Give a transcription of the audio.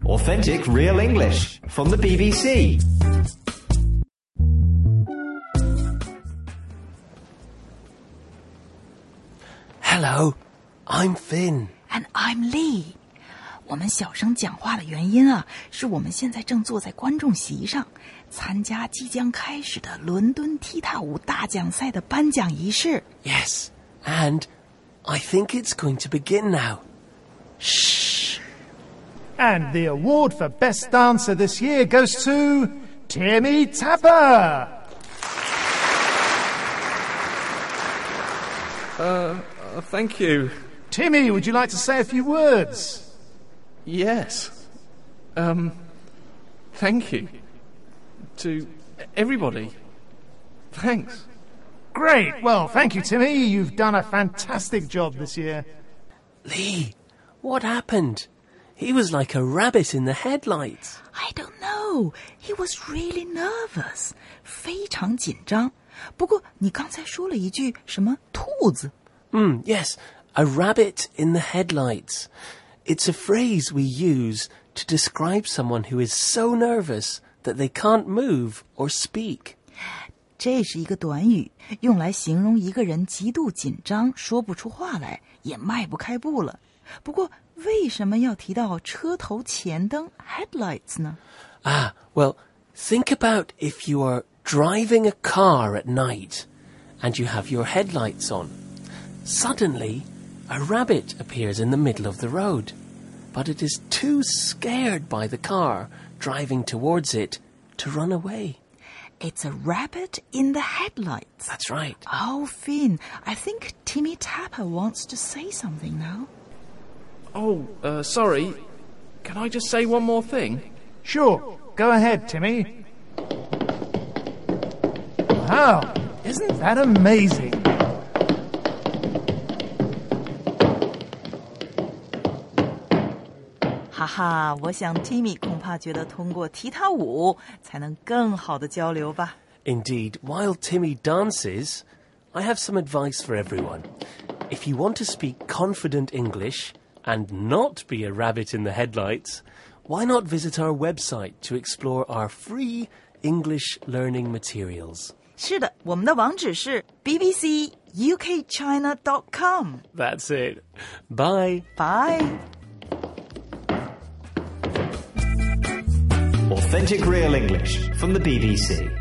Authentic Real English from the BBC. Hello, I'm Finn. And I'm Lee. 我们小声讲话的原因啊，是我们现在正坐在观众席上，参加即将开始的伦敦踢踏舞大奖赛的颁奖仪式。 Yes, and I think it's going to begin now. Shh. And the award for Best Dancer this year goes to Timmy Tapper. Thank you. Timmy, would you like to say a few words? Yes. Thank you. To everybody. Thanks. Great. Well, thank you, Timmy. You've done a fantastic job this year. Lee, what happened? He was like a rabbit in the headlights. I don't know. He was really nervous. 非常紧张。不过你刚才说了一句什么兔子？ Yes, a rabbit in the headlights. It's a phrase we use to describe someone who is so nervous that they can't move or speak. 这是一个短语，用来形容一个人极度紧张，说不出话来，也迈不开步了。不过为什么要提到车头前灯 headlights 呢？ Well, think about if you are driving a car at night and you have your headlights on. Suddenly, a rabbit appears in the middle of the road, but it is too scared by the car driving towards it to run away. It's a rabbit in the headlights. That's right. Oh, Finn, I think Timmy Tapper wants to say something now. Sorry. Can I just say one more thing? Sure. Go ahead, Timmy. Wow. Isn't that amazing? 哈哈，我想 Timmy 恐怕觉得通过踢踏舞才能更好的交流吧。 Indeed, while Timmy dances, I have some advice for everyone. If you want to speak confident English and not be a rabbit in the headlights, why not visit our website to explore our free English learning materials? 是的，我们的网址是 bbcukchina.com. That's it. Bye. Bye. Authentic Real English from the BBC.